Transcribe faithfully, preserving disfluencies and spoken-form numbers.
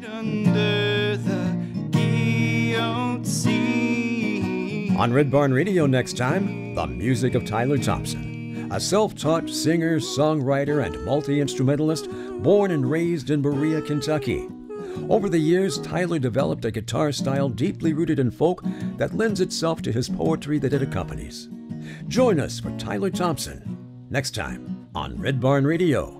under the guillotine. On Red Barn Radio next time, the music of Tyler Thompson, a self-taught singer, songwriter, and multi-instrumentalist born and raised in Berea, Kentucky. Over the years, Tyler developed a guitar style deeply rooted in folk that lends itself to his poetry that it accompanies. Join us for Tyler Thompson next time on Red Barn Radio.